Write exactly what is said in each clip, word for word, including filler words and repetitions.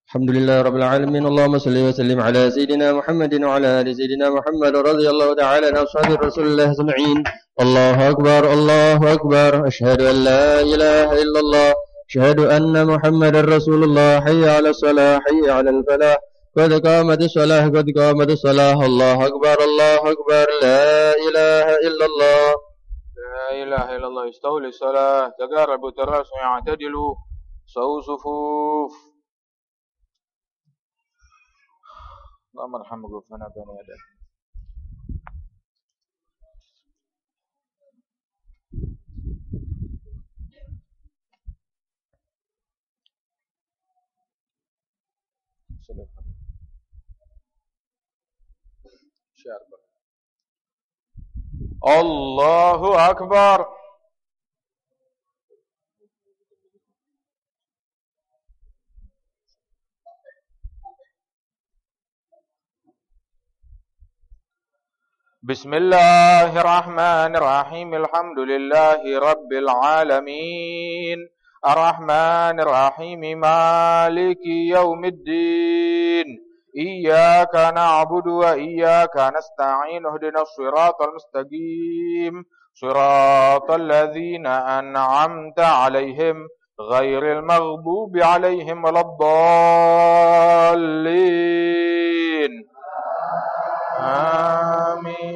الحمد لله رب العالمين. اللهم صل وسلم على سيدنا محمد وعلى آل سيدنا محمد رضي الله تعالى عن أصحاب رسول الله أجمعين. الله أكبر الله أكبر، أشهد أن لا إله إلا الله، أشهد أن محمدا رسول الله. حي على الصلاة حي على الفلاح، قد قامت الصلاة قد قامت الصلاة. الله أكبر الله أكبر، لا إله إلا الله لا إله إلا الله. استووا للصلاة، تقاربوا تراصوا يعتدلوا، سووا صفوف. اللهم ارحم وقفنا بين يديك. الله أكبر. بسم الله الرحمن الرحيم. الحمد لله رب العالمين، الرحمن الرحيم، مالك يوم الدين. إياك نعبد وإياك نستعين، اهدنا الصراط المستقيم، صراط الذين أنعمت عليهم غير المغضوب عليهم ولا الضالين. آمين.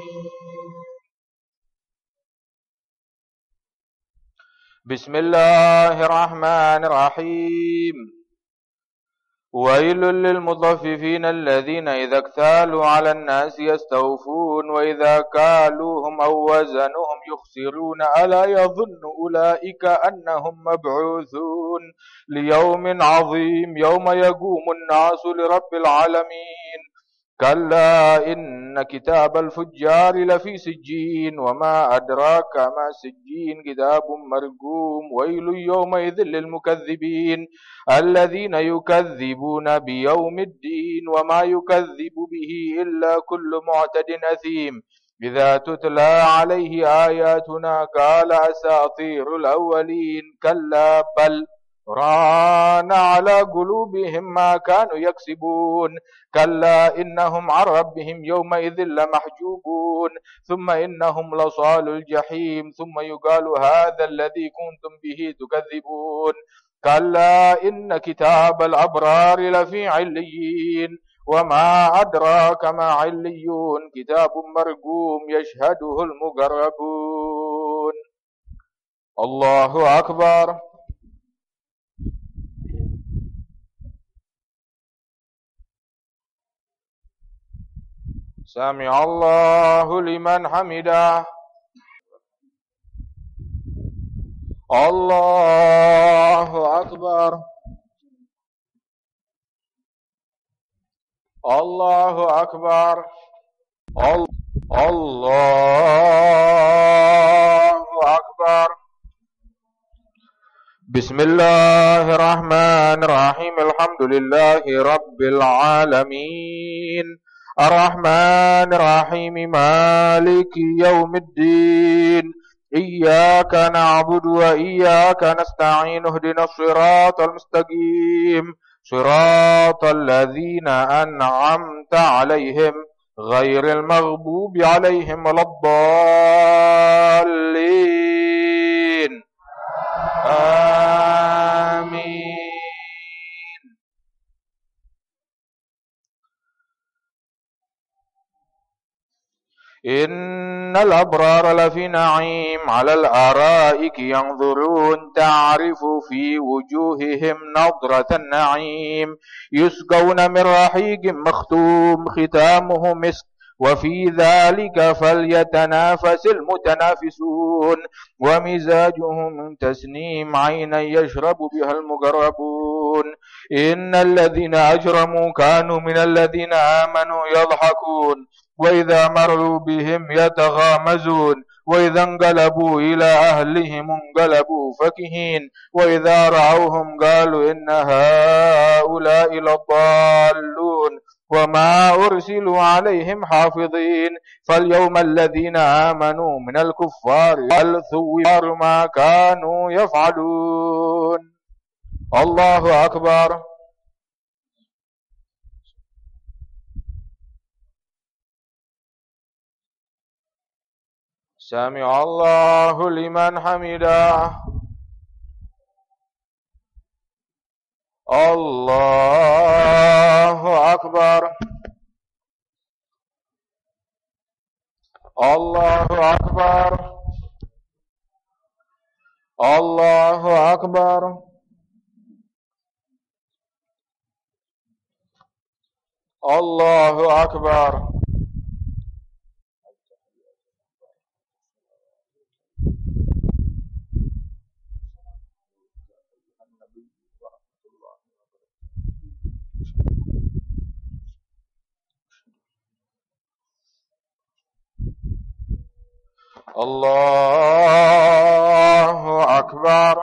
بسم الله الرحمن الرحيم. ويل للمطففين الذين إذا اكتالوا على الناس يستوفون وإذا كالوهم أو وزنهم يخسرون. ألا يظن أولئك أنهم مبعوثون ليوم عظيم يوم يقوم الناس لرب العالمين. كلا إن كتاب الفجار لفي سجين، وما أدراك ما سجين، كتاب مرقوم. ويل يومئذ للمكذبين الذين يكذبون بيوم الدين، وما يكذب به إلا كل معتد أثيم. إذا تتلى عليه آياتنا قال أساطير الأولين. كلا بل ران على قلوبهم ما كانوا يكسبون. كلا إنهم عن ربهم يومئذ لمحجوبون. ثم إنهم لصال الجحيم. ثم يقال هذا الذي كنتم به تكذبون. كلا إن كتاب الأبرار لفي عليين، وما أدراك ما عليون، كتاب مرقوم يشهده المقربون. الله أكبر. سمع الله لمن حمده. الله أكبر. الله أكبر. الله أكبر. بسم الله الرحمن الرحيم. الحمد لله رب العالمين، الرحمن الرحيم، مالك يوم الدين. إياك نعبد وإياك نستعين، اهدنا الصراط المستقيم، صراط الذين أنعمت عليهم غير المغضوب عليهم ولا الضالين. آمين. إن الأبرار لفي نعيم على الأرائك ينظرون، تعرف في وجوههم نضرة النعيم. يسقون من رحيق مختوم ختامه مسك، وفي ذلك فليتنافس المتنافسون. ومزاجه من تسنيم، عينا يشرب بها المقربون. إن الذين أجرموا كانوا من الذين آمنوا يضحكون، وإذا مروا بهم يتغامزون. وإذا انقلبوا إلى أهلهم انقلبوا فكهين. وإذا رأوهم قالوا إن هؤلاء لضالون. وما أرسلوا عليهم حافظين. فاليوم الذين آمنوا من الكفار والثوار ما كانوا يفعلون. الله أكبر. سمع الله لمن حمده الله أكبر الله أكبر الله أكبر الله أكبر الله أكبر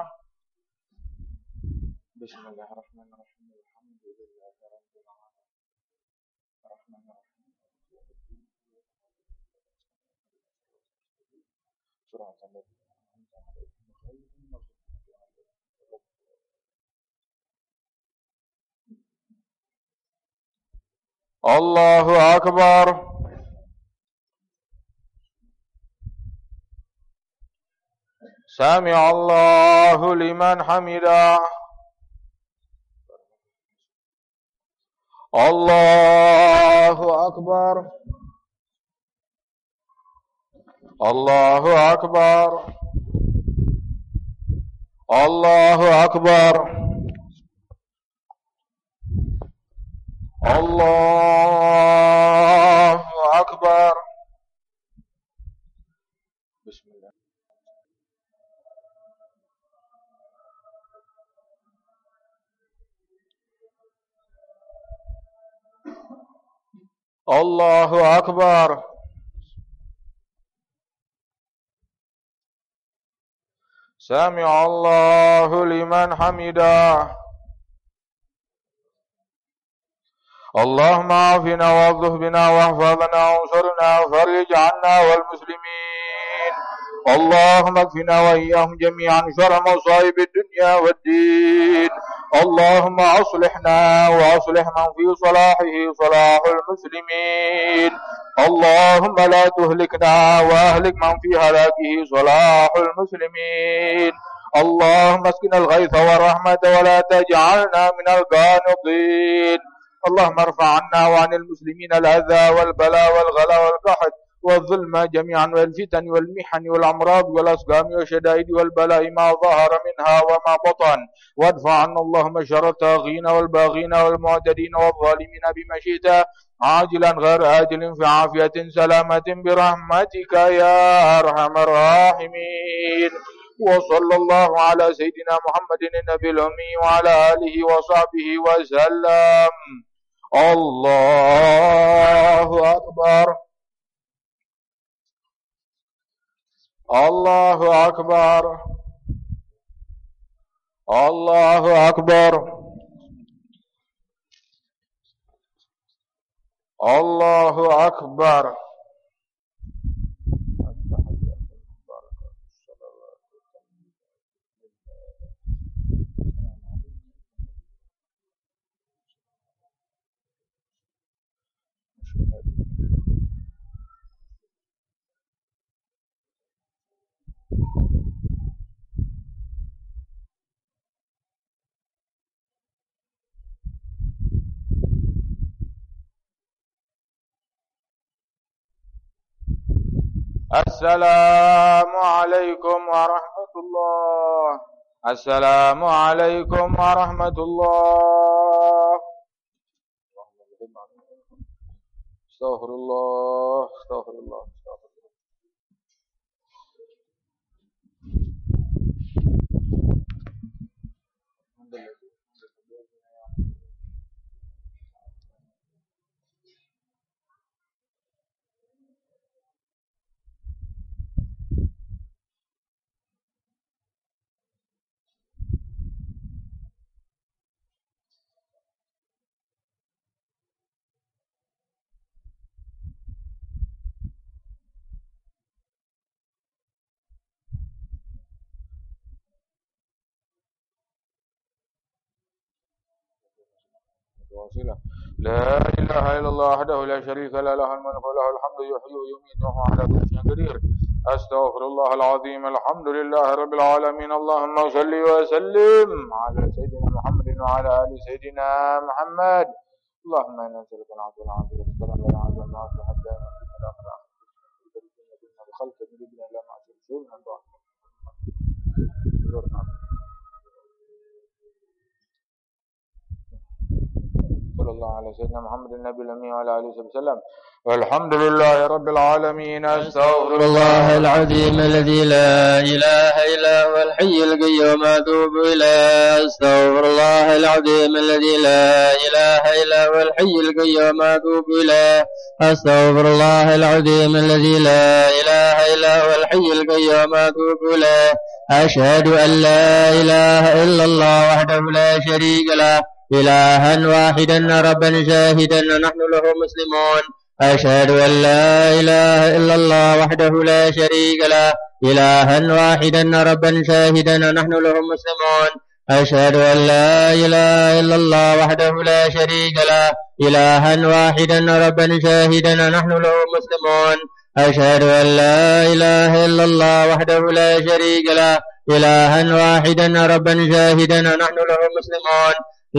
بسم الله الرحمن الرحيم الحمد لله رب العالمين الرحمن الرحيم صراط الذين أنعمت عليهم غير المغضوب عليهم ولا الضالين. الله أكبر سمع الله لمن حمده الله أكبر الله أكبر الله أكبر الله أكبر بسم الله. الله أكبر سمع الله لمن حمده اللهم عافنا واغفر بنا واحفظنا وانصرنا وفرج عنا والمسلمين اللهم اكفنا وإياهم جميعا شر مصائب الدنيا والدين اللهم أصلحنا وأصلح من في صلاحه صلاح المسلمين اللهم لا تهلكنا وأهلك من في هلاكه صلاح المسلمين اللهم اسقنا الغيث والرحمة ولا تجعلنا من القانطين اللهم ارفع عنا وعن المسلمين الأذى والبلاء والغلا والقحط والظلم جميعا والفتن والمحن والأمراض والأسقام والشدائد والبلاء ما ظهر منها وما بطن وادفع عنا اللهم شر الطاغين والباغين والمعتدين والظالمين بما شئت عاجلا غير آجل في عافية سلامة برحمتك يا أرحم الراحمين وصلى الله على سيدنا محمد النبي الأمي وعلى آله وصحبه وسلم. الله أكبر الله أكبر الله أكبر الله أكبر السلام عليكم ورحمة الله السلام عليكم ورحمة الله. استغفر الله استغفر الله استغفر الله. واصلة. لا إله إلا الله وحده لا شريك له له الملك وله الحمد يحيي ويميت وهو على كل شيء قدير. أستغفر الله العظيم. الحمد لله رب العالمين. اللهم صل وسلم على سيدنا محمد وعلى آل سيدنا محمد. اللهم إنا نسألك العفو والعافية والستر والعافية والعافية حتى بخلق بنا لا معصية رسول من بعد. صلى الله على سيدنا محمد النبي الأمي وعلى آله وسلم. والحمد لله رب العالمين. أستغفر الله العظيم الذي لا إله إلا هو الحي القيوم أتوب إليه. أستغفر الله العظيم الذي لا إله إلا هو الحي القيوم أتوب إليه. أستغفر الله العظيم الذي لا إله إلا هو الحي القيوم أتوب إليه. أشهد أن لا إله إلا الله وحده لا شريك له إلها واحدا ربا شاهدا نحن له مسلمون. أشهد أن لا إله إلا الله وحده لا شريك له إلها واحدا ربا شاهدا نحن له مسلمون. أشهد أن لا إله إلا الله وحده لا شريك له إلها واحدا ربا شاهدا نحن له مسلمون. أشهد أن لا إله إلا الله وحده لا شريك له إلها واحدا ربا شاهدا نحن له مسلمون.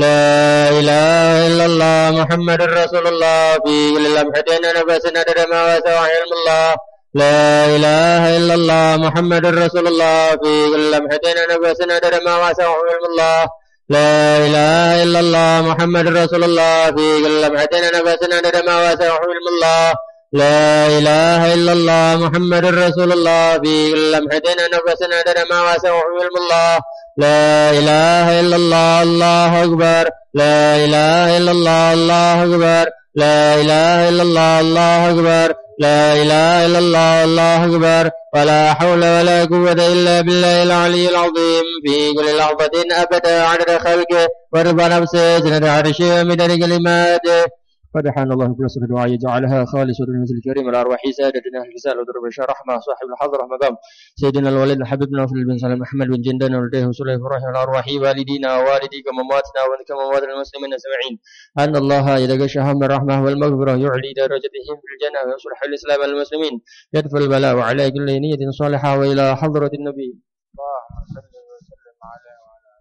لا إله إلا الله محمد رسول الله في كل لمحة نفس عدد ما وسع علم الله. لا إله إلا الله محمد رسول الله في كل لمحة نفس عدد ما وسع علم الله. لا إله إلا الله محمد رسول الله في كل لمحة نفس عدد ما وسع علم الله. لا إله إلا الله محمد رسول الله في كل لمحة نفس عدد ما وسع علم الله. لا إله إلا الله الله أكبر. لا إله إلا الله الله أكبر. لا إله إلا الله الله أكبر. لا إله إلا الله الله أكبر. ولا حول ولا قوة إلا بالله العلي العظيم في كل لحظة أبدا عدد خلقه ورضا نفسه زنة عرشه ومدد كلماته. فدحان الله كل صفة دعاء يجعلها خالصة للنزل الكريم الأرواح سادتنا الرسالة ودرب رحمة صاحب الحضرة مقام سيدنا الوليد حبيبنا وفي بن سلام محمد بن جندنا ولديه وسليه فرح الأرواح والدينا ووالديك ومواتنا وكموات المسلمين سمعين أن الله إذا غشاهم بالرحمة والمغفرة يعلي درجتهم في الجنة ويصلح الإسلام والمسلمين يدفع البلاء وعلى كل نية صالحة وإلى حضرة النبي. اللهم صل وسلم عليه وعلى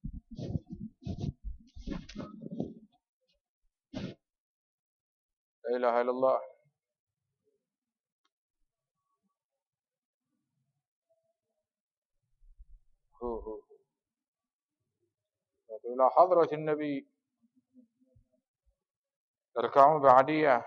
لا إله إلا الله. هو هو إلى حضرة النبي اركعوا بعدية.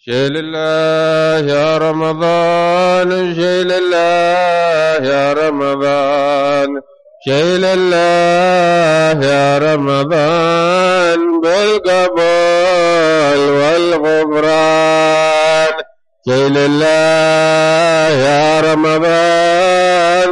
شيل الله يا رمضان شيل الله يا رمضان شيل الله يا رمضان بالقبول والغفران شيل الله يا رمضان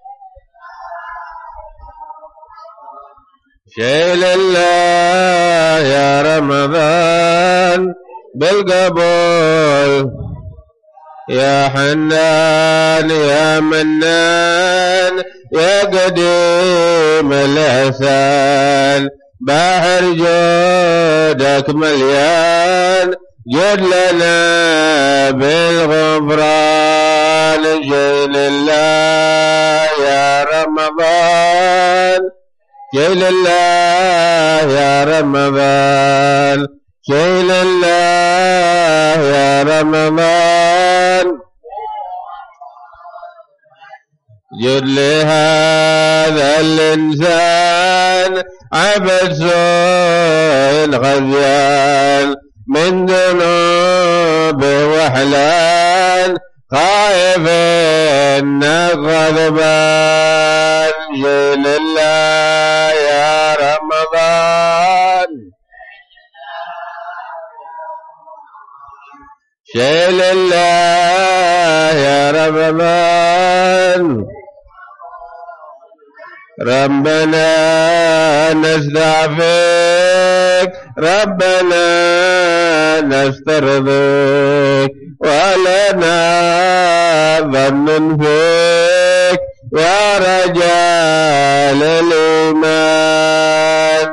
شيل الله يا رمضان بالقبول يا حنان يا منان يا قديم الإحسان بحر جودك مليان جد لنا بالغفران شيل الله يا رمضان شيل الله يا رمضان شيل الله يا رمضان جد لهذا الإنسان عبد سوء غزيان من ذنوب وحلال خائف غضبان شيل الله يا رمضان شيل الله يا رمضان ربنا نستعفيك ربنا نسترضيك ولنا ظن فيك يا رجال الإيمان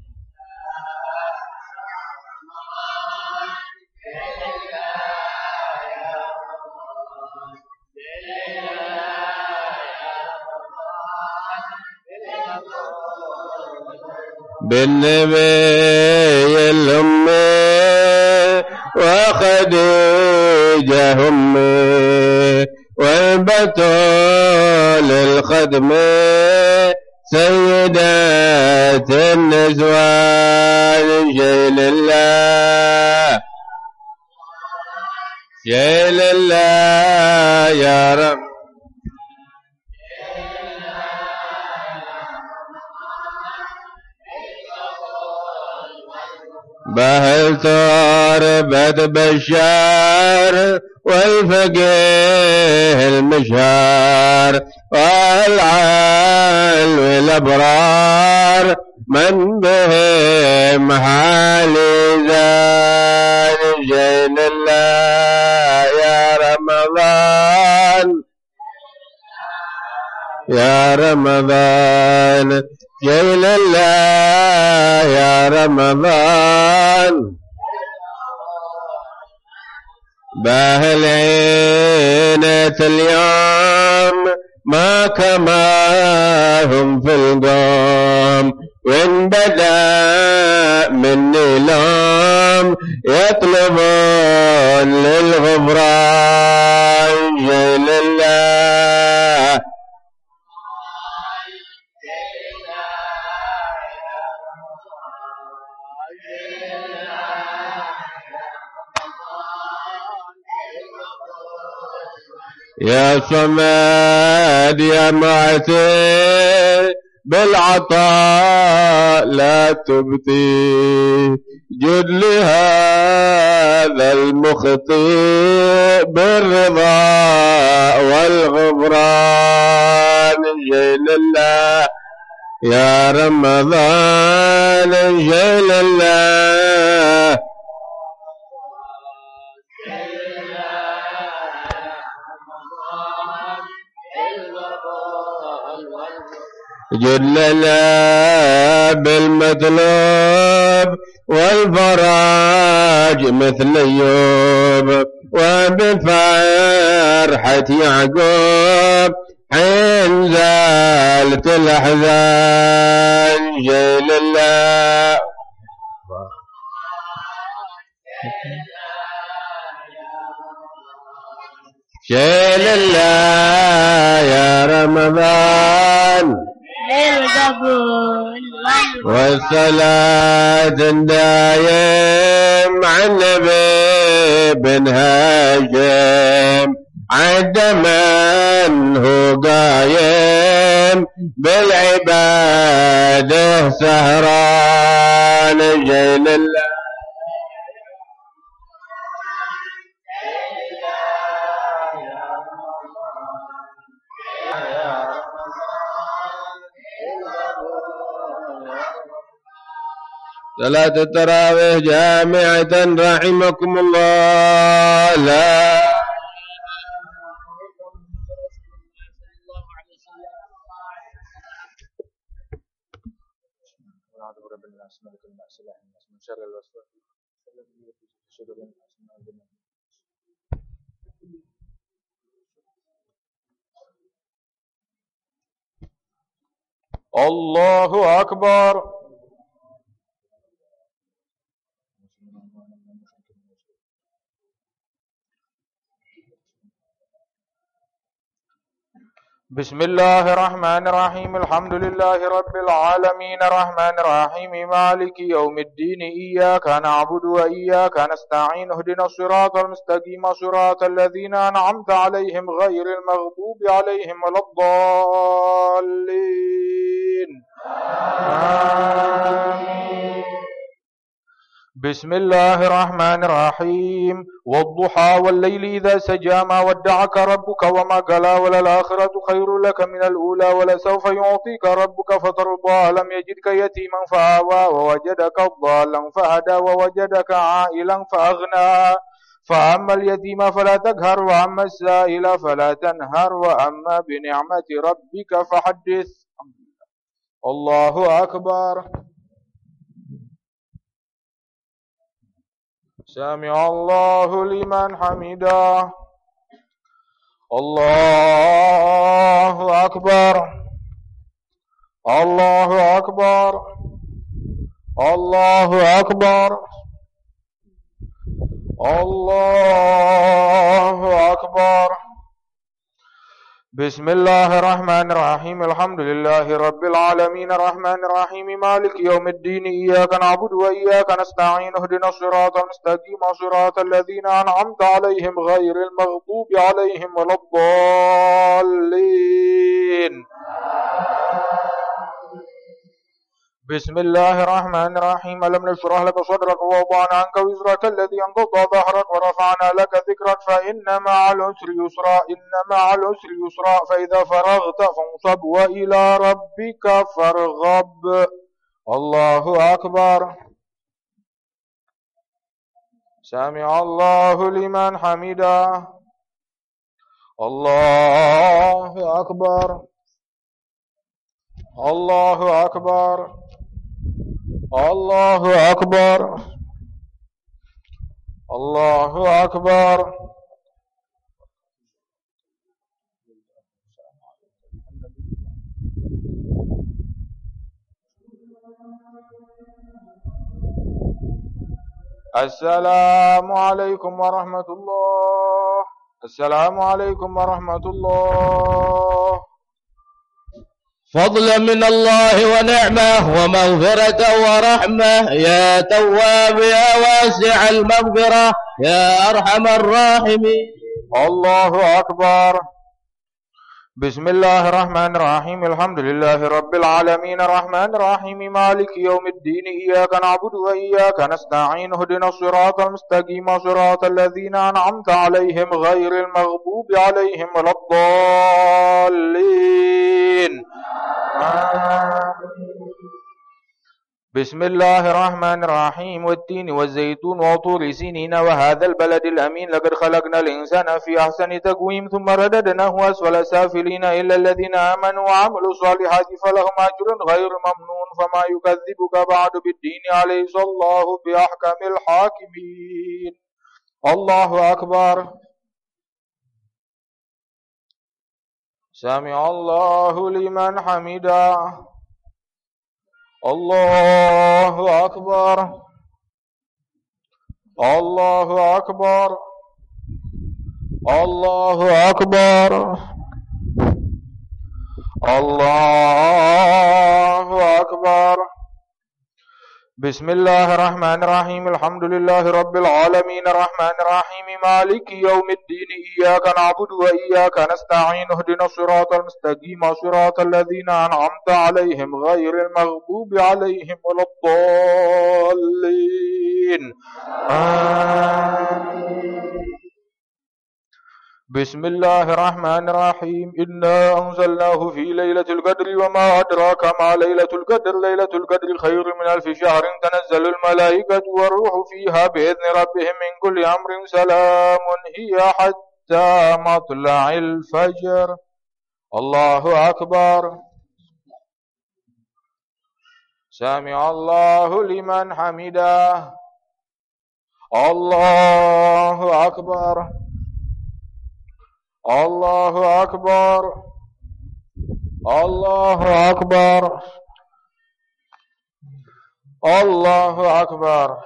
بالنبي الأمي وخديجة أمي والبتول الخدم سيدات النسوان شيل الله شيل الله يا رب بهل تربت بشار والفقيه المشار والعال والأبرار من بهم حالي زان شيل الله يا رمضان يا رمضان شيل الله يا رمضان باهل عينة اليوم ما كما هم في القوم وإن بدأ مني لوم يطلبون للغفران شيل الله يا صمد يا معتي بالعطاء لا تبتي جد لهذا المخطئ بالرضا والغفران شيل الله يا رمضان شيل الله جد لنا بالمطلوب والفرج مثل أيوب وبفرحة يعقوب حين زالت الأحزان شيل الله شيل الله يا رمضان والصلاة دايم على النبي بن هاشم عد من هو قايم بالعباده سهران جيل الله صلاة التراويح جامعة رحمكم الله. لا الله أكبر. بسم الله الرحمن الرحيم. الحمد لله رب العالمين الرحمن الرحيم مالك يوم الدين إياك نعبد وإياك نستعين اهدنا الصراط المستقيم صراط الذين أنعمت عليهم غير المغضوب عليهم ولا الضالين. آمين. بسم الله الرحمن الرحيم. والضحى والليل إذا سجى ما ودعك ربك وما قلى وللآخرة خير لك من الأولى ولسوف يعطيك ربك فترضى. لم يجدك يتيما فآوى ووجدك ضالا فهدى ووجدك عائلا فأغنى. فأما اليتيم فلا تقهر وأما السائل فلا تنهر وأما بنعمة ربك فحدث. الله أكبر. سمع الله لمن حمده. الله أكبر. الله أكبر. الله أكبر. الله أكبر. بسم الله الرحمن الرحيم. الحمد لله رب العالمين الرحمن الرحيم مالك يوم الدين إياك نعبد وإياك نستعين اهدنا الصراط المستقيم صراط الذين أنعمت عليهم غير المغضوب عليهم ولا الضالين. بسم الله الرحمن الرحيم. ألم نشرح لك صدرك ووضعنا عنك وزرك الذي أنقض ظهرك ورفعنا لك ذكرك فإن مع العسر يسرا إن مع العسر يسرا فإذا فرغت فانصب وإلى ربك فارغب. الله أكبر. سمع الله لمن حمده. الله أكبر. الله أكبر. الله أكبر. الله أكبر. السلام عليكم ورحمة الله. السلام عليكم ورحمة الله. فضلا من الله ونعمة ومغفرة ورحمة. يا تواب يا واسع المغفرة يا أرحم الراحمين. الله أكبر. بسم الله الرحمن الرحيم. الحمد لله رب العالمين الرحمن الرحيم مالك يوم الدين إياك نعبد وإياك نستعين اهدنا الصراط المستقيم صراط الذين أنعمت عليهم غير المغضوب عليهم ولا الضالين. بسم الله الرحمن الرحيم. والتين والزيتون وطور سينين وهذا البلد الأمين لقد خلقنا الإنسان في أحسن تقويم ثم رددناه أسفل سافلين إلا الذين آمنوا وعملوا الصالحات فلهم أجر غير ممنون. فما يكذبك بعد بالدين أليس الله بأحكم الحاكمين. الله أكبر. سمع الله لمن حمده. الله أكبر. الله أكبر. الله أكبر. الله أكبر. بسم الله الرحمن الرحيم الحمد لله رب العالمين الرحمن الرحيم مالك يوم الدين إياك نعبد وإياك نستعين اهدنا الصراط المستقيم صراط الذين أنعمت عليهم غير المغضوب عليهم ولا الضالين آمين. بسم الله الرحمن الرحيم إنا أنزلناه في ليلة القدر وما أدراك ما ليلة القدر ليلة القدر خير من ألف شهر تنزل الملائكة والروح فيها بإذن ربهم من كل أمر سلام هي حتى مطلع الفجر. الله أكبر. سمع الله لمن حمده. الله أكبر. الله أكبر. الله أكبر. الله أكبر.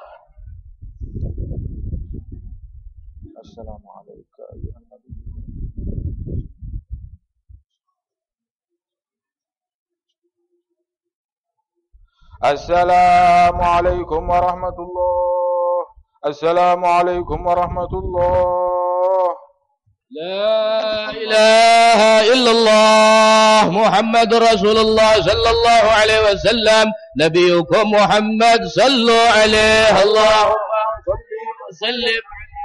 السلام عليك أيها النبي. السلام عليكم ورحمة الله. السلام عليكم ورحمة الله. لا إله إلا الله محمد رسول الله صلى الله عليه وسلم نبيكم محمد صلوا عليه اللهم صل وسلم.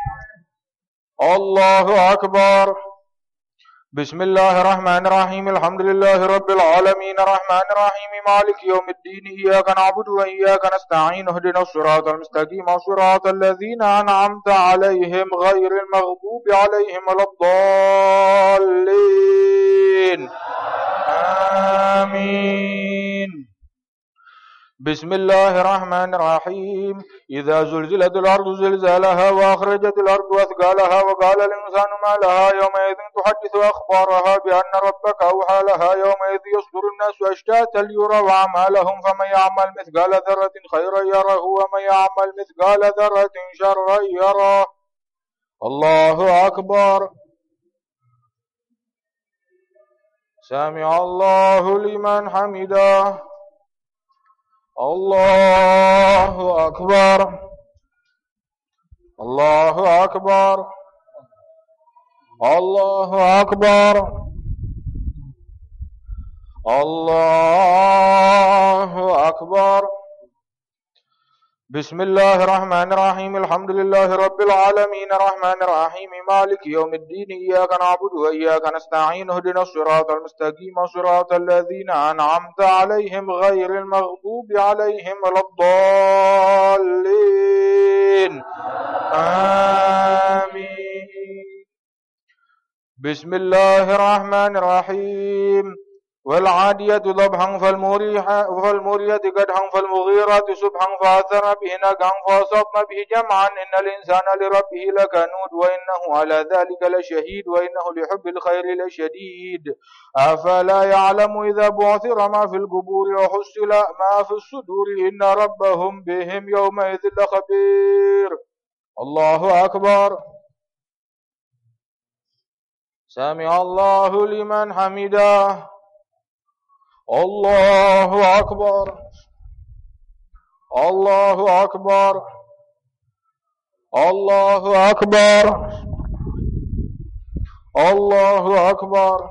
الله أكبر. بسم الله الرحمن الرحيم الحمد لله رب العالمين الرحمن الرحيم مالك يوم الدين إياك نعبد وإياك نستعين اهدنا الصراط المستقيم صراط الذين أنعمت عليهم غير المغضوب عليهم ولا الضالين آمين. بسم الله الرحمن الرحيم إذا زلزلت الأرض زلزالها وأخرجت الأرض أثقالها وقال الإنسان ما لها يومئذ تحدث أخبارها بأن ربك أوحى لها يومئذ يصدر الناس أشتاتا ليروا أعمالهم فمن يعمل مثقال ذرة خيرا يره ومن يعمل مثقال ذرة شرا يره. الله أكبر. سمع الله لمن حمده. الله أكبر. الله أكبر. الله أكبر. الله أكبر. بسم الله الرحمن الرحيم الحمد لله رب العالمين الرحمن الرحيم مالك يوم الدين إياك نعبد وإياك نستعين اهدنا الصراط المستقيم صراط الذين أنعمت عليهم غير المغضوب عليهم ولا الضالين آمين. بسم الله الرحمن الرحيم والعادية ضبحا فالمورية قدحا فالمغيرات سبحا فأثرن به نقعا فأصبن به جمعا إن الإنسان لربه لكنود وإنه على ذلك لشهيد وإنه لحب الخير لشديد أفلا يعلم إذا بعثر ما في القبور وحصل ما في الصدور إن ربهم بهم يومئذ لخبير. الله أكبر. سمع الله لمن حمده. الله أكبر. الله أكبر. الله أكبر. الله أكبر.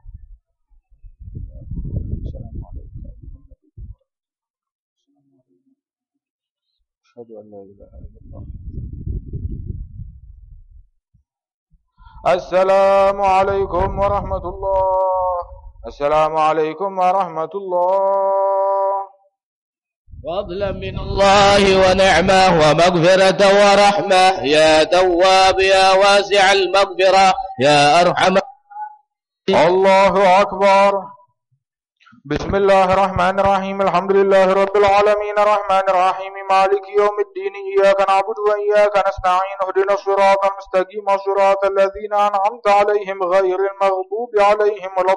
أشهد أن لا إله إلا الله. السلام عليكم ورحمة الله. السلام عليكم ورحمة الله. فضلا من الله ونعمة ومغفرة ورحمة يا تواب يا واسع المغفرة يا أرحم. الله أكبر. بسم الله الرحمن الرحيم الحمد لله رب العالمين الرحمن الرحيم مالك يوم الدين إياك نعبد وإياك نستعين اهدنا الصراط المستقيم صراط الذين أنعمت عليهم غير المغضوب عليهم ولا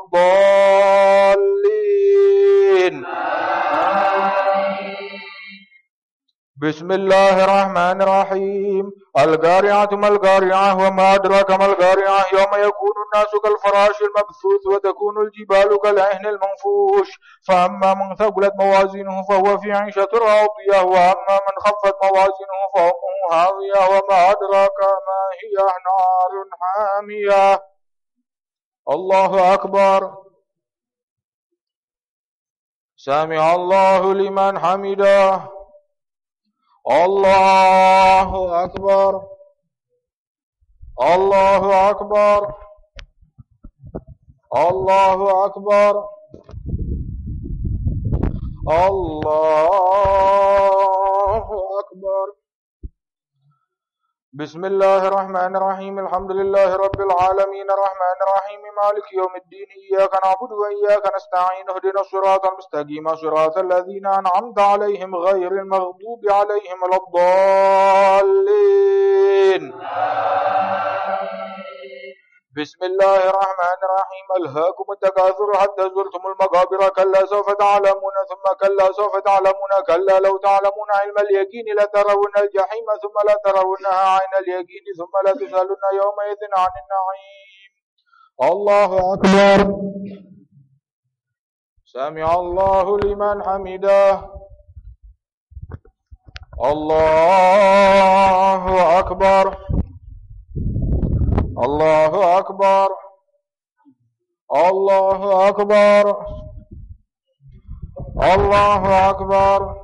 الضالين. بسم الله الرحمن الرحيم. القارعة ما القارعة وما أدراك ما القارعة يوم يكون الناس كالفراش المبثوث وتكون الجبال كالعهن المنفوش فأما من ثقلت موازينه فهو في عيشة راضية وأما من خفت موازينه فأمه هاوية وما أدراك ما هي نار حامية. الله أكبر. سمع الله لمن حمده. الله أكبر. الله أكبر. الله أكبر. الله أكبر. بسم الله الرحمن الرحيم. الحمد لله رب العالمين الرحمن الرحيم مالك يوم الدين إياك نعبد وإياك نستعين اهدنا الصراط المستقيم صراط الذين أنعمت عليهم غير المغضوب عليهم ولا الضالين. بسم الله الرحمن الرحيم. ألهاكم التكاثر حتى زرتم المقابر كلا سوف تعلمون ثم كلا سوف تعلمون كلا لو تعلمون علم اليقين لترون الجحيم ثم لترونها عين اليقين ثم لتسألن يومئذ عن النعيم. الله أكبر. سمع الله لمن حمده. الله أكبر. الله أكبر. الله أكبر. الله أكبر.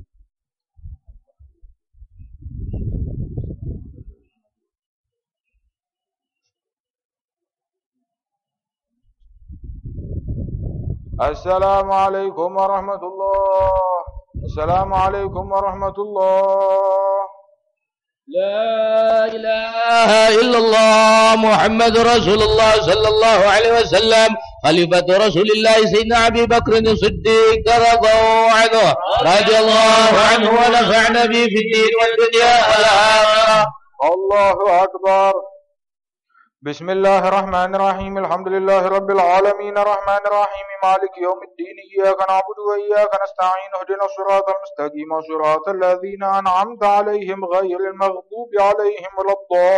السلام عليكم ورحمة الله. السلام عليكم ورحمة الله. لا إله إلا الله محمد رسول الله صلى الله عليه وسلم خليفة رسول الله سيدنا أبي بكر الصديق رضي الله عنه رضي الله عنه ونفعنا به في الدين والدنيا والآخرة. الله أكبر. بسم الله الرحمن الرحيم. الحمد لله رب العالمين الرحمن الرحيم مالك يوم الدين إياك نعبد وإياك نستعين اهدنا الصراط المستقيم صراط الذين أنعمت عليهم غير المغضوب عليهم ولا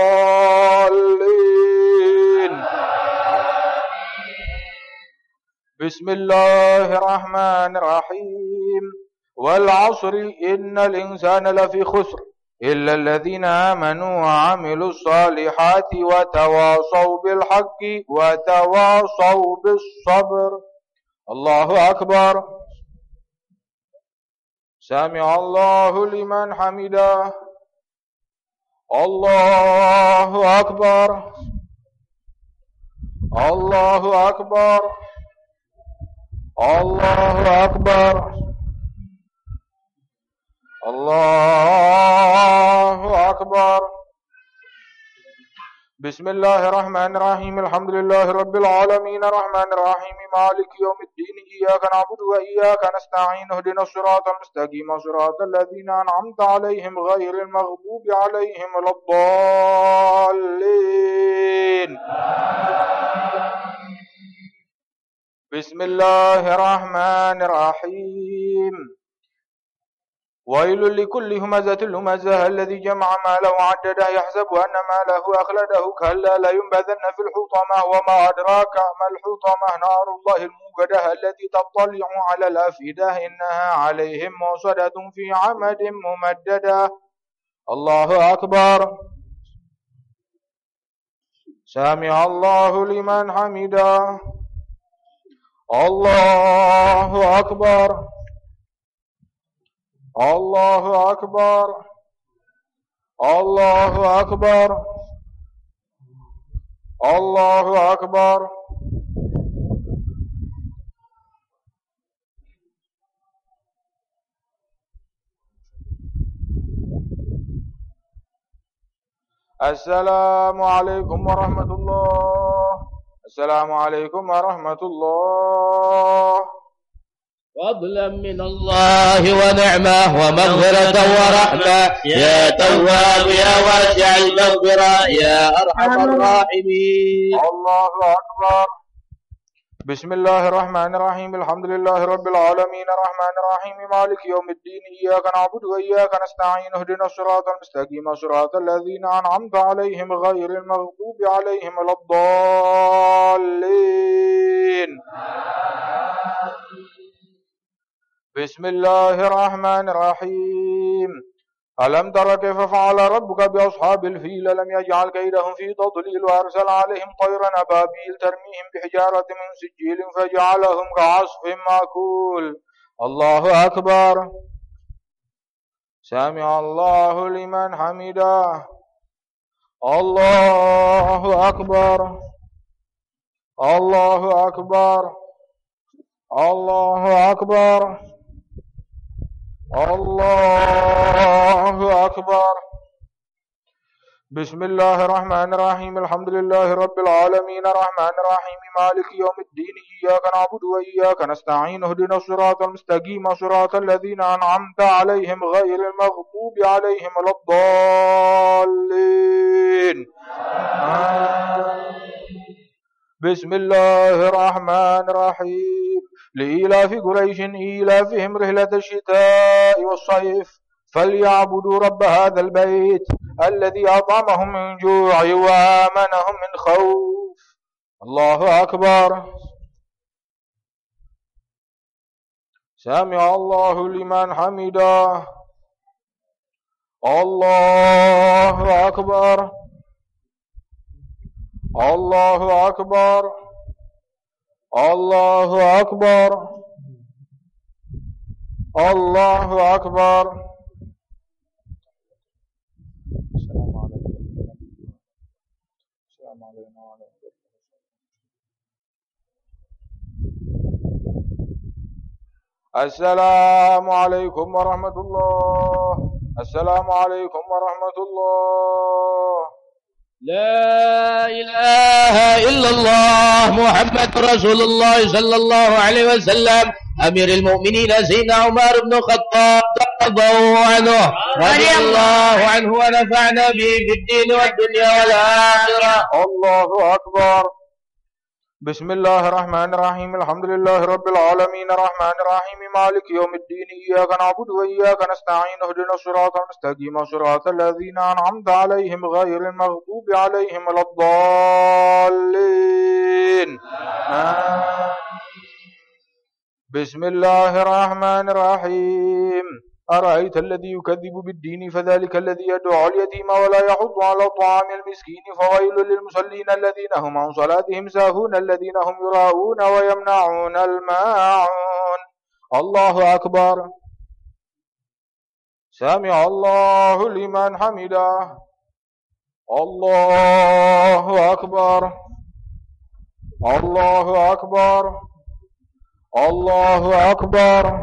الضالين. بسم الله الرحمن الرحيم. والعصر إن الإنسان لفي خسر إلا الذين آمنوا وعملوا الصالحات وتواصوا بالحق وتواصوا بالصبر. الله أكبر. سمع الله لمن حمده. الله أكبر. الله أكبر. الله أكبر. الله أكبر. بسم الله الرحمن الرحيم. الحمد لله رب العالمين الرحمن الرحيم مالك يوم الدين إياك نعبد وإياك نستعين اهدنا الصراط المستقيم صراط الذين أنعمت عليهم غير المغضوب عليهم ولا الضالين. بسم الله الرحمن الرحيم. ويل لكل همزة لمزة الذي جمع ماله وعدده يحسب أن ماله أخلده كلا لينبذن في الحطمة وما أدراك ما الحطمة نار الله الموقدة التي تطلع على الأفئدة إنها عليهم موصدة في عمد ممددة. الله أكبر. سمع الله لمن حمده. الله أكبر. الله أكبر. الله أكبر. الله أكبر. السلام عليكم ورحمة الله. السلام عليكم ورحمة الله. فضلا من الله ونعمة ومغفرة ورحمة يا تواب يا واسع المغفرة يا أرحم الراحمين. الله أكبر. بسم الله الرحمن الرحيم الحمد لله رب العالمين الرحمن الرحيم مالك يوم الدين إياك نعبد وإياك نستعين اهدنا الصراط المستقيم صراط الذين أنعمت عليهم غير المغضوب عليهم ولا الضالين. بسم الله الرحمن الرحيم ألم تر كيف فعل ربك بأصحاب الفيل لم يجعل كيدهم في تضليل وأرسل عليهم طيرا أبابيل ترميهم بحجارة من سجيل فجعلهم كعصف مأكول. الله أكبر. سمع الله لمن حمده. الله أكبر. الله أكبر. الله أكبر. الله أكبر. بسم الله الرحمن الرحيم الحمد لله رب العالمين الرحمن الرحيم مالك يوم الدين إياك نعبد وإياك نستعين اهدنا الصراط المستقيم صراط الذين أنعمت عليهم غير المغضوب عليهم ولا الضالين. بسم الله الرحمن الرحيم لإيلاف قريش إيلافهم رحلة الشتاء والصيف فليعبدوا رب هذا البيت الذي أطعمهم من جوع وآمنهم من خوف. الله أكبر. سمع الله لمن حمده. الله أكبر. الله أكبر. الله أكبر. الله أكبر. السلام عليكم ورحمة الله. السلام عليكم ورحمة الله. لا إله إلا الله محمد رسول الله صلى الله عليه وسلم أمير المؤمنين سيدنا عمر بن الخطاب رضي الله عنه رضي الله عنه ونفعنا به في الدين والدنيا والآخرة. الله أكبر. بسم الله الرحمن الرحيم الحمد لله رب العالمين الرحمن الرحيم مالك يوم الدين إياك نعبد وإياك نستعين اهدنا الصراط المستقيم صراط الذين أنعمت عليهم غير المغضوب عليهم ولا الضالين. بسم الله الرحمن الرحيم أرأيت الذي يكذب بالدين فذلك الذي يدعو اليتيم ولا يحض على طعام المسكين فويل للمصلين الذين هم عن صلاتهم ساهون الذين هم يراءون ويمنعون الماعون. الله أكبر. سمع الله لمن حمده. الله أكبر. الله أكبر. الله أكبر.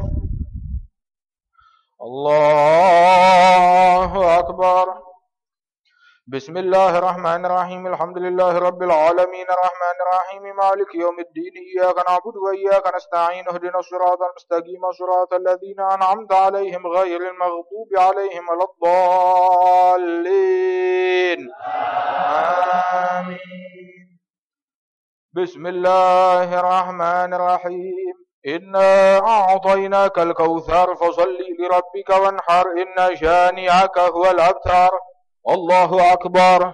الله أكبر. بسم الله الرحمن الرحيم الحمد لله رب العالمين الرحمن الرحيم مالك يوم الدين إياك نعبد وإياك نستعين اهدنا الصراط المستقيم صراط الذين أنعمت عليهم غير المغضوب عليهم ولا الضالين. آمين. بسم الله الرحمن الرحيم إنا أعطيناك الكوثر فصل لربك وانحر إن شانئك هو الأبتر. الله أكبر.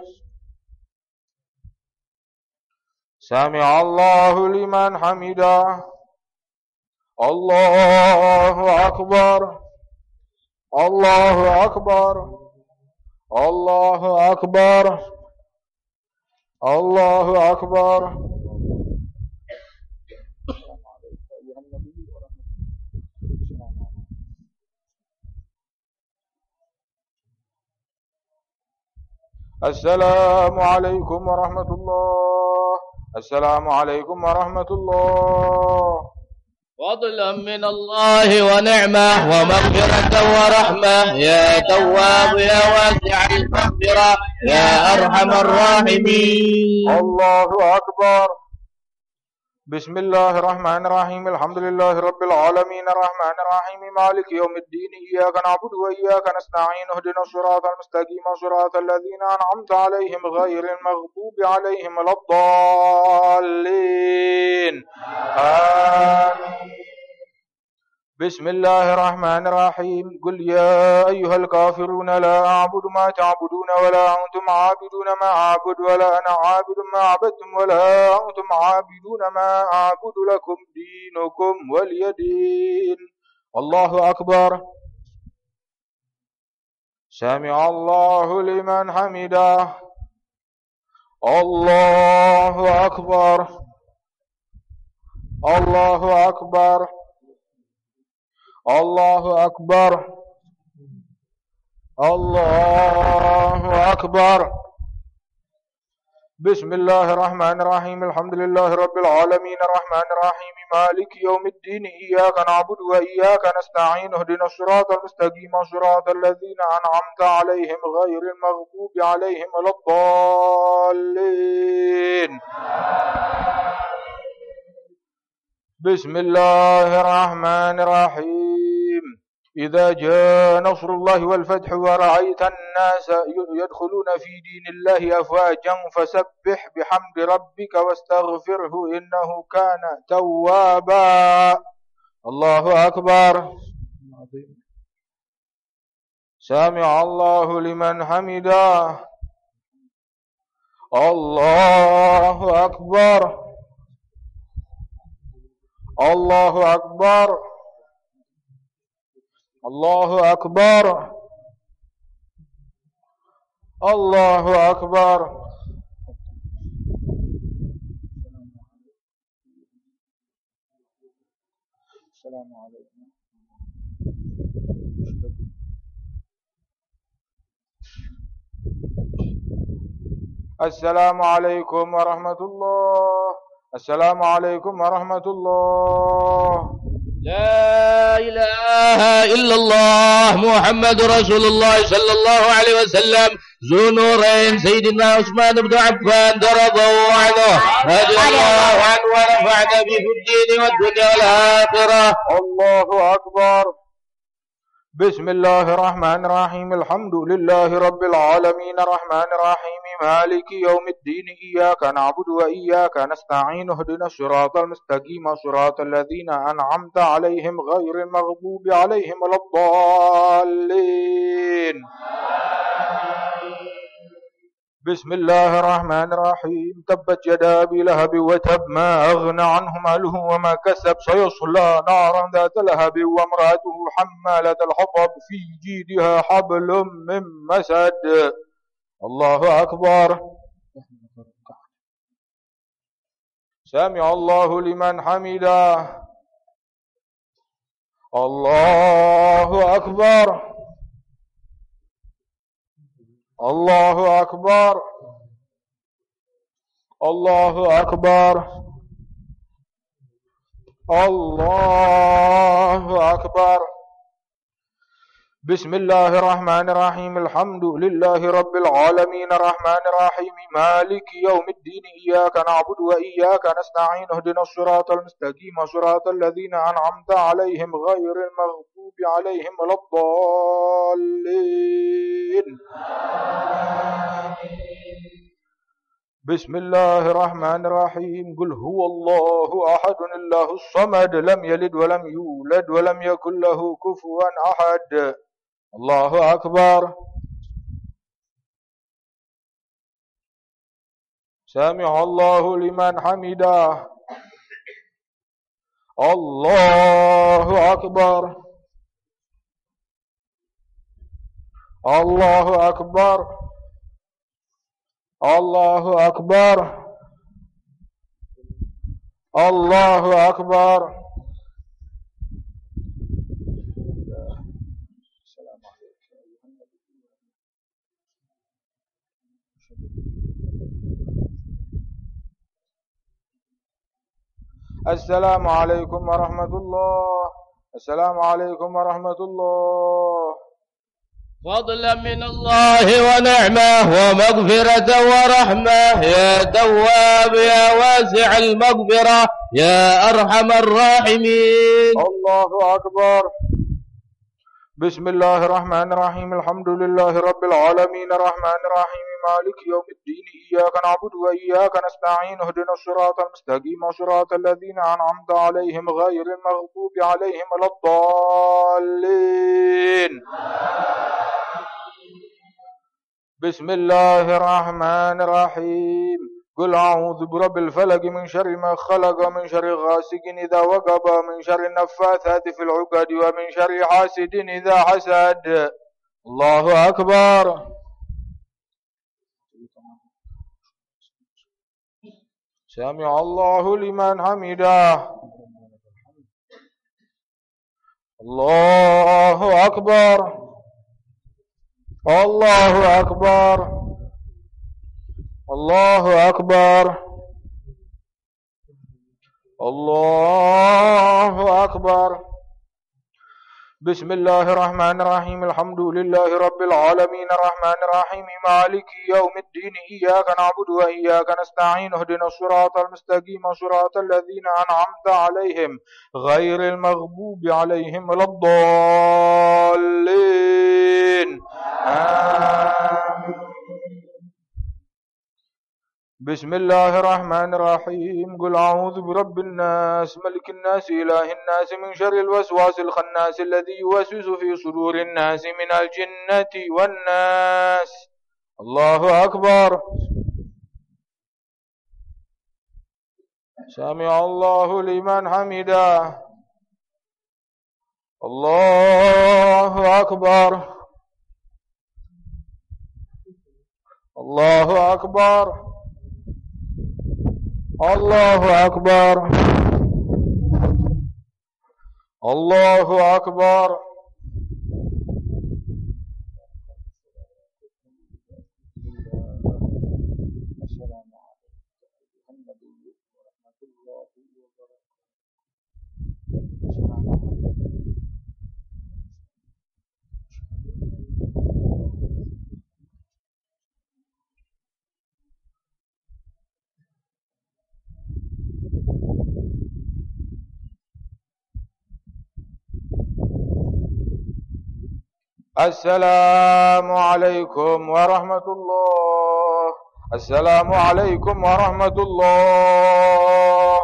سمع الله لمن حمده. الله أكبر. الله أكبر. الله أكبر. الله أكبر. السلام عليكم ورحمة الله. السلام عليكم ورحمة الله. فضلا من الله ونعمة ومغفرة ورحمة يا تواب يا واسع المغفرة يا أرحم الراحمين. الله أكبر. بسم الله الرحمن الرحيم الحمد لله رب العالمين الرحمن الرحيم مالك يوم الدين إياك نعبد وإياك نستعين اهدنا الصراط المستقيم صراط الذين أنعمت عليهم غير المغضوب عليهم ولا الضالين آمين. بسم الله الرحمن الرحيم قل يا أيها الكافرون لا أعبد ما تعبدون ولا أنتم عابدون ما أعبد ولا أنا عابد ما عبدتم ولا أنتم عابدون ما أعبد لكم دينكم ولي دين. الله أكبر. سمع الله لمن حمده. الله أكبر. الله أكبر. الله أكبر. الله أكبر. بسم الله الرحمن الرحيم الحمد لله رب العالمين الرحمن الرحيم مالك يوم الدين إياك نعبد وإياك نستعين اهدنا الصراط المستقيم صراط الذين أنعمت عليهم غير المغضوب عليهم ولا الضالين. بسم الله الرحمن الرحيم إذا جاء نصر الله والفتح ورأيت الناس يدخلون في دين الله أفواجا فسبح بحمد ربك واستغفره إنه كان توابا. الله أكبر. سمع الله لمن حمده. الله أكبر. الله أكبر. الله أكبر. الله أكبر. السلام عليكم. السلام عليكم ورحمة الله. السلام عليكم ورحمة الله. لا إله إلا الله محمد رسول الله صلى الله عليه وسلم ذو نورين سيدنا عثمان بن عفان رضي الله عنه رضي الله عنه ونفعنا به في الدين والدنيا والآخرة. الله أكبر. بسم الله الرحمن الرحيم الحمد لله رب العالمين الرحمن الرحيم مالك يوم الدين إياك نعبد وإياك نستعين اهدنا الصراط المستقيم صراط الذين أنعمت عليهم غير المغضوب عليهم ولا الضالين. بسم الله الرحمن الرحيم تبت يدا أبي لهب وتب ما أغنى عنه ماله وما كسب سيصلى نارا ذات لهب وامرأته حمالة الحطب في جيدها حبل من مسد. الله أكبر. سمع الله لمن حمده. الله أكبر. الله أكبر. الله أكبر. الله أكبر. بسم الله الرحمن الرحيم الحمد لله رب العالمين الرحمن الرحيم مالك يوم الدين إياك نعبد وإياك نستعين اهدنا الصراط المستقيم صراط الذين أنعمت عليهم غير المغضوب عليهم ولا الضالين. بسم الله الرحمن الرحيم قل هو الله أحد الله الصمد لم يلد ولم يولد ولم يكن له كفوا أحد. الله أكبر. سمع الله لمن حمده. الله أكبر. الله أكبر. الله أكبر. الله أكبر. السلام عليكم ورحمة الله. السلام عليكم ورحمة الله. فضلا من الله ونعمة ومغفرة ورحمة يا تواب يا واسع المغفرة يا أرحم الراحمين. الله أكبر. بسم الله الرحمن الرحيم. الحمد لله رب العالمين الرحمن الرحيم مالك يوم الدين إياك نعبد وإياك نستعين اهدنا الصراط المستقيم صراط الذين أنعمت عليهم غير المغضوب عليهم ولا الضالين. بسم الله الرحمن الرحيم. قل أعوذ برب الفلق من شر ما خلق ومن شر غاسق إذا وقب ومن شر النفاثات في العقد ومن شر حاسد إذا حسد. الله أكبر. سمع الله لمن حمده. الله أكبر. الله أكبر. الله أكبر. الله أكبر. بسم الله الرحمن الرحيم. الحمد لله رب العالمين الرحمن الرحيم مالك يوم الدين إياك نعبد وإياك نستعين اهدنا الصراط المستقيم صراط الذين أنعمت عليهم غير المغضوب عليهم ولا الضالين. آمين. بسم الله الرحمن الرحيم. قل أعوذ برب الناس ملك الناس إله الناس من شر الوسواس الخناس الذي يوسوس في صدور الناس من الجنة والناس. الله أكبر. سمع الله لمن حمده. الله أكبر. الله أكبر. الله أكبر. الله أكبر. السلام عليكم ورحمة الله. السلام عليكم ورحمة الله.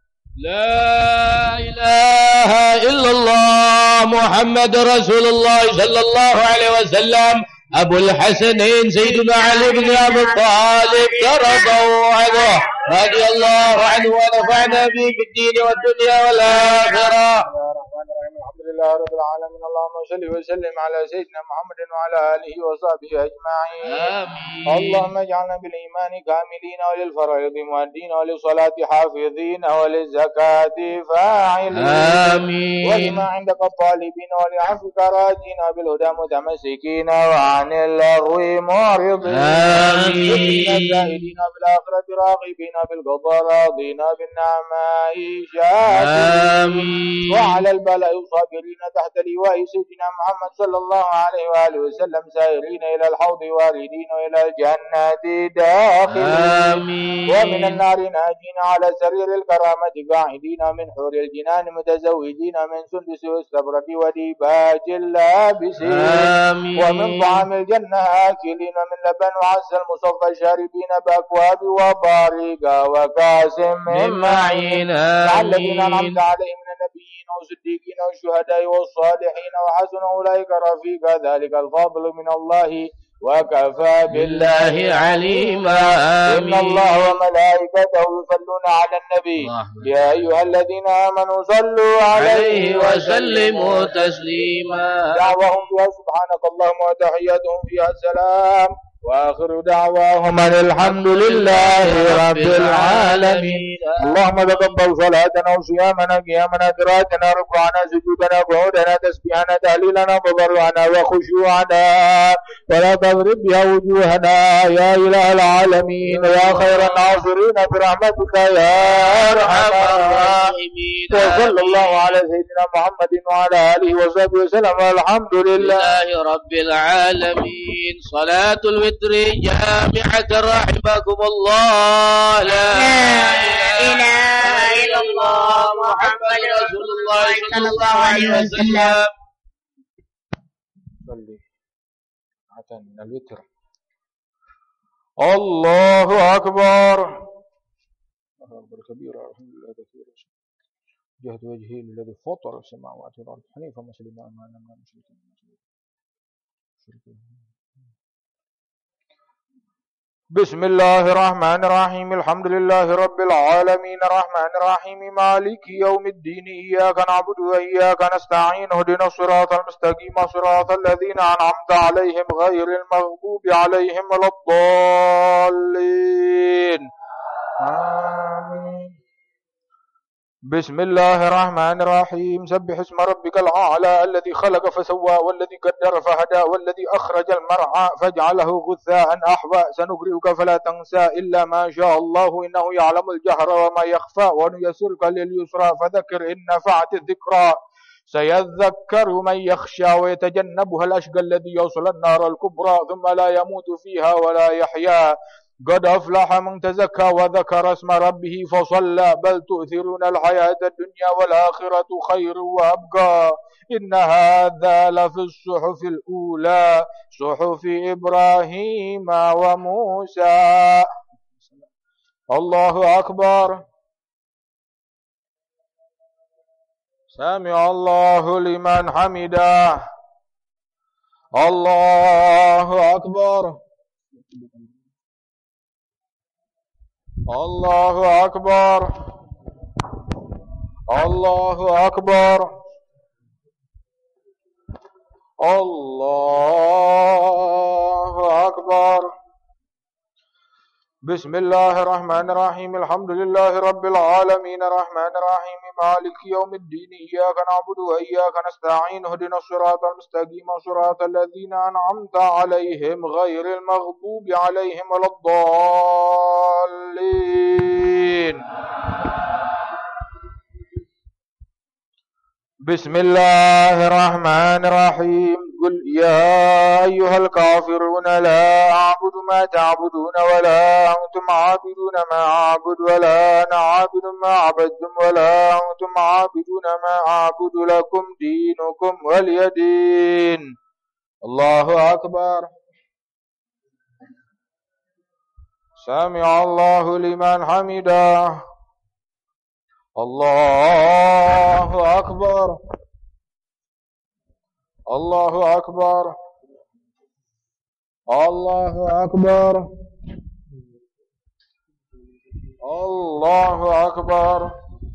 لا إله إلا الله محمد رسول الله صلى الله عليه وسلم أبو الحسنين سيدنا علي بن أبي طالب كرم الله عنه رضي الله عنه ونفعنا به في الدين والدنيا والآخرة. الحمد لله رب العالمين. اللهم صل وسلم على سيدنا محمد وعلى آله وصحبه أجمعين. آمين. اللهم اجعلنا بالإيمان كاملين وللفرائض مؤدين وللصلاة حافظين وللزكاة فاعلين. آمين. ولما عندك الطالبين ولعفوك راجين بالهدى متمسكين وعن اللغو معرضين. آمين. الزاهدين بالآخرة راغبين بالقضاء راضين بالنعماء شاكرين. آمين. وعلى البلاء صابرين تحت لواء سيدنا محمد صلى الله عليه وآله وسلم سائرين إلى الحوض واردين إلى الجنة داخلين. آمين. ومن النار ناجين على سرير الكرامة قاعدين من حور الجنان متزوجين من سندس والسبرة وديباج لابسين. آمين. ومن طعام الجنة آكلين ومن لبن وعسل مصفى شاربين بأكواب وبارق وكاس من معين. مع الذين أنعمت عليهم من النبيين والصديقين والشهداء والصالحين وحسن أولئك رفيقا ذلك الفضل من الله وكفى بالله عليما. آمين. إن الله وملائكته يصلون على النبي يا أيها الذين آمنوا صلوا عليه وسلموا تسليما. دعوهم فيها سبحانك اللهم وتحياتهم فيها السلام وآخر دعواهم أن الحمد لله رب العالمين. اللهم تقبل صلاتنا وصيامنا قيامنا قراءتنا ركوعنا سجودنا قعودنا تسبيحنا تهليلنا تضرعنا وخشوعنا ولا تضرب بها وجوهنا يا إله العالمين يا خير الناصرين برحمتك يا أرحم الراحمين. وصلى الله على سيدنا محمد وعلى آله وصحبه وسلم والحمد لله رب العالمين. صلاة الوتر جامعة رحمكم الله. لا إله إلا الله محمد رسول الله صلى الله عليه وسلم. صلي حتى من الوتر. الله أكبر. الله أكبر كبيرا الحمد لله كثيرا جهد وجهه الذي فطر السماوات والأرض حنيفا مسلما أمانا من المشركين. بسم الله الرحمن الرحيم. الحمد لله رب العالمين الرحمن الرحيم مالك يوم الدين إياك نعبد وإياك نستعين اهدنا الصراط المستقيم صراط الذين أنعمت عليهم غير المغضوب عليهم ولا الضالين آمين. بسم الله الرحمن الرحيم. سبح اسم ربك الأعلى الذي خلق فسوى والذي قدر فهدى والذي أخرج المرعى فجعله غثاء أحوى سنقرئك فلا تنسى إلا ما شاء الله إنه يعلم الجهر وما يخفى ونيسرك لليسرى فذكر إن نفعت الذكرى سيذكر من يخشى ويتجنبها الأشقى الذي يصل النار الكبرى ثم لا يموت فيها ولا يحيا قد أفلح من تزكى وذكر اسم ربه فصلى بل تؤثرون الحياة الدنيا والآخرة خير وأبقى إن هذا لفي الصحف الأولى صحف إبراهيم وموسى. الله أكبر. سمع الله لمن حمده. الله أكبر. الله أكبر. الله أكبر. الله أكبر. بسم الله الرحمن الرحيم. الحمد لله رب العالمين الرحمن الرحيم مالك يوم الدين إياك نعبد وإياك نستعين اهدنا الصراط المستقيم صراط الذين أنعمت عليهم غير المغضوب عليهم ولا الضالين. بسم الله الرحمن الرحيم. قل يا أيها الكافرون لا أعبد ما تعبدون ولا أنتم عابدون ما أعبد ولا أنا عابد ما عبدتم ولا أنتم عابدون ما أعبد لكم دينكم ولي دين. الله أكبر. سمع الله لمن حمده. الله أكبر. الله أكبر. الله أكبر. الله أكبر.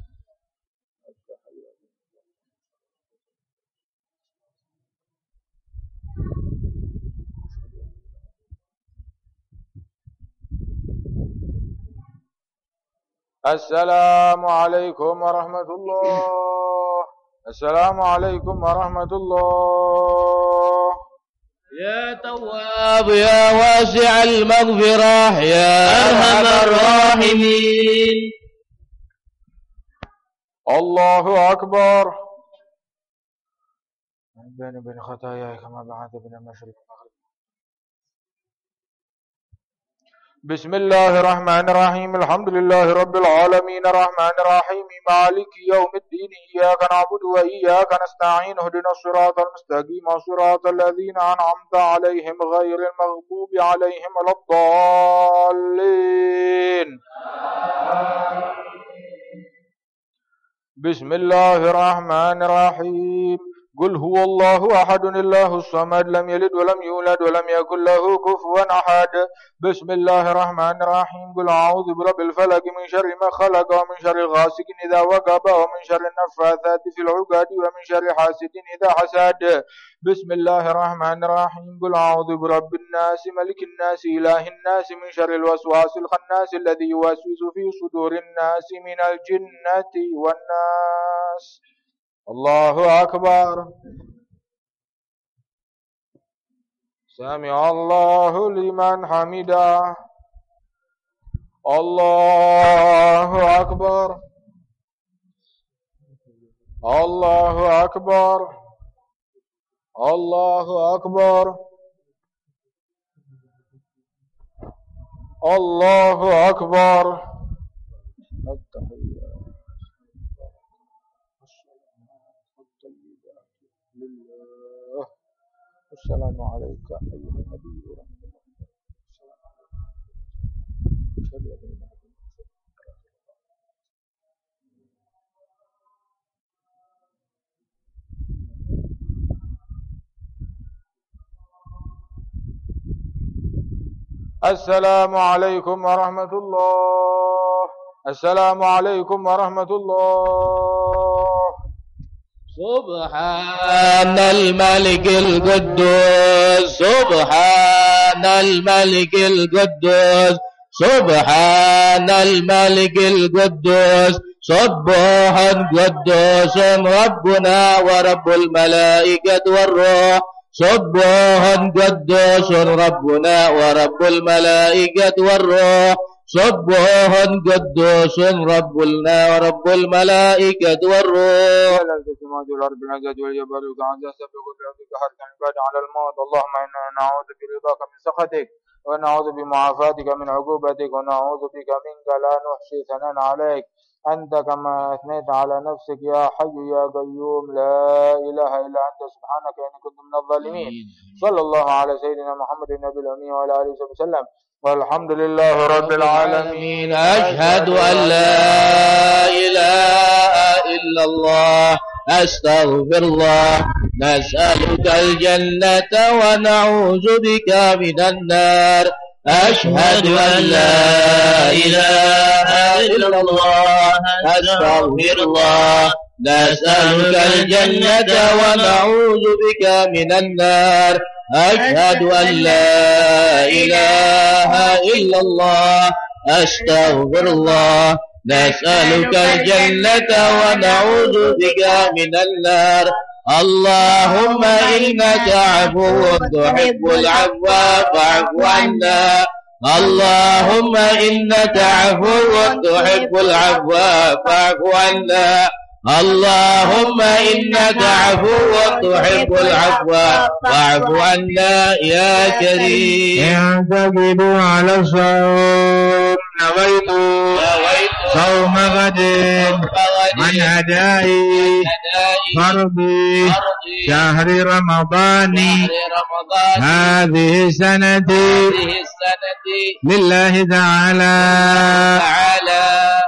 السلام عليكم ورحمة الله. السلام عليكم ورحمة الله. يا تواب يا واسع المغفرة يا أرحم الراحمين. الله أكبر. بين بين خطاياي كما بعث بين المشرق والمغرب. بسم الله الرحمن الرحيم. الحمد لله رب العالمين الرحمن الرحيم مالك يوم الدين إياك نعبد وإياك نستعين اهدنا الصراط المستقيم صراط الذين أنعمت عليهم غير المغضوب عليهم ولا الضالين. بسم الله الرحمن الرحيم. قل هو الله أحد الله الصمد لم يلد ولم يولد ولم يكن له كفوا أحد. بسم الله الرحمن الرحيم. قل أعوذ برب الفلق من شر ما خلق ومن شر غاسق إذا وقب ومن شر النفاثات في العقد ومن شر حاسد إذا حسد. بسم الله الرحمن الرحيم. قل أعوذ برب الناس ملك الناس إله الناس من شر الوسواس الخناس الذي يوسوس في صدور الناس من الجنة والناس. الله أكبر. سمع الله لمن حمده. الله أكبر. الله أكبر. الله أكبر. الله أكبر. السلام عليك أيها النبي ورحمة الله. السلام عليكم ورحمة الله. السلام عليكم ورحمة الله. سبحان الملك القدوس سبحان الملك القدوس سبحان الملك القدوس سبح قدوس ربنا ورب الملائكة والروح. سبح قدوس ربنا ورب الملائكة والروح. سبح قدوس ربنا ورب الملائكة والروح. الأرض العزة والجبال وتعالى سبح بحمدك حرك عباد على الموت. اللهم إنا نعوذ برضاك من سخطك ونعوذ بمعافاتك من عقوبتك ونعوذ بك منك لا نحصي ثناء عليك أنت كما أثنيت على نفسك يا حي يا قيوم لا إله إلا أنت سبحانك إني كنت من الظالمين. صلى الله على سيدنا محمد النبي الأمي وعلى آله وصحبه وسلم والحمد لله رب العالمين. أشهد أن لا إله إلا الله. أستغفر الله. نسألك الجنة ونعوذ بك من النار. أشهد أن لا إله إلا الله. أستغفر الله. نسألك الجنة ونعوذ بك من النار. أشهد أن لا إله إلا الله. أستغفر الله. نسألك الجنة ونعوذ بك من النار. اللهم إنك عفو تحب العفو فاعف عنا. اللهم إنك عفو تحب العفو فاعف عنا. اللهم إنك عفو تحب العفو فاعف عنا يا كريم. اعتقدوا على الصوم نويت صوم غد من أدائي فرضي شهر رمضان هذه سنتي لله تعالى.